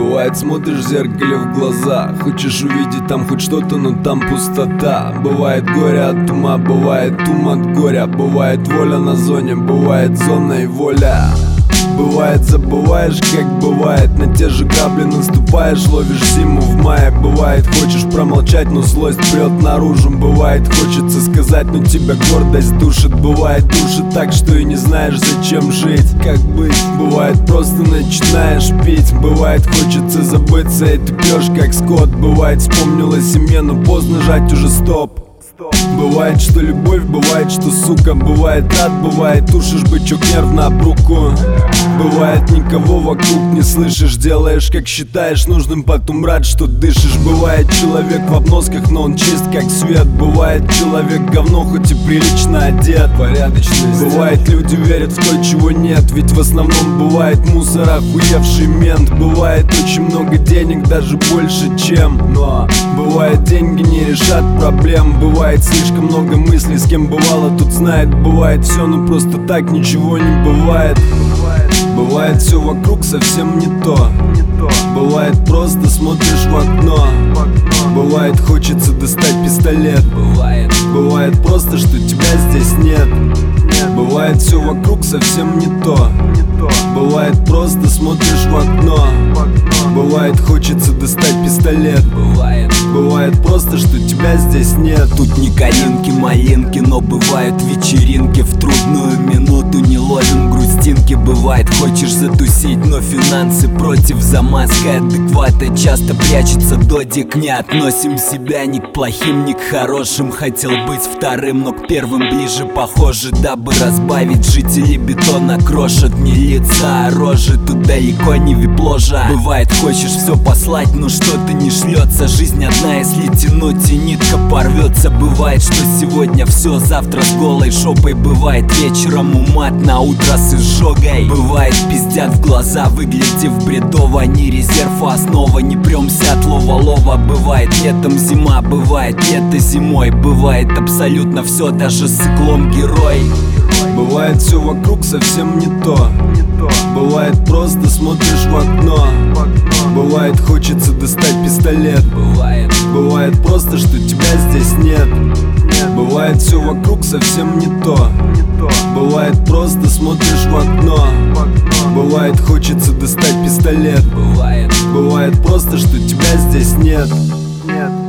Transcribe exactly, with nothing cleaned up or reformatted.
Бывает, смотришь в зеркале в глаза, хочешь увидеть там хоть что-то, но там пустота. Бывает горе от ума, бывает ум от горя. Бывает воля на зоне, бывает зона и воля. Бывает, забываешь, как бывает, на те же грабли наступаешь, ловишь зиму в мае. Бывает, хочешь промолчать, но злость прет наружу. Бывает, хочется сказать, но тебя гордость душит. Бывает, душит так, что и не знаешь, зачем жить, как быть. Бывает, просто начинаешь пить. Бывает, хочется забыться, и ты пьешь, как скот. Бывает, вспомнила семье, но поздно жать уже стоп. Бывает, что любовь, бывает, что сука. Бывает рад, бывает тушишь бычок нервно об руку. Бывает, никого вокруг не слышишь, делаешь, как считаешь нужным, потом рад, что дышишь. Бывает, человек в обносках, но он чист, как свет. Бывает, человек говно, хоть и прилично одет, порядочность. Бывает, люди верят в то, чего нет, ведь в основном бывает мусор, охуевший мент. Бывает, очень много денег, даже больше, чем. Но бывает, деньги не решат проблем. Бывает, слишком много мыслей, с кем бывало, тут знает. Бывает все, но просто так ничего не бывает. Бывает, все вокруг совсем не то. Бывает, просто смотришь в окно. Бывает, хочется достать пистолет. Бывает, бывает просто, что тебя здесь нет. Бывает, все вокруг совсем не то. Бывает, просто смотришь в окно. Бывает, хочется достать пистолет. Бывает, бывает просто, что тебя здесь нет. Тут не калинки-малинки, но бывают вечеринки. В трудную минуту не ловим грустинки. Бывает, хочешь затусить, но финансы против. За маской адеквата часто прячется додик. Не относим себя ни к плохим, ни к хорошим. Хотел быть вторым, но к первым ближе похоже. Дабы разбавить, жители бетона крошат. Не лица, а рожи, тут далеко не вип-ложа. Бывает, хочешь все послать, но что-то не шлется. Жизнь одна, если тянуть, и нитка порвется. Бывает, что сегодня все, завтра с голой шопой. Бывает, вечером умат, на утро с изжогой. Бывает, пиздят в глаза, выглядев бредово. Не резерв, а основа, не премся от лова-лова. Бывает, летом зима, бывает, лето зимой. Бывает, абсолютно все, даже с иглом герой. Бывает, все вокруг совсем не то. Бывает, просто смотришь в окно. Бывает, хочется достать пистолет. Бывает, бывает просто, что тебя здесь нет. Бывает, все вокруг совсем не то. Бывает, просто смотришь в окно. Бывает, хочется достать пистолет. Бывает, бывает просто, что тебя здесь нет.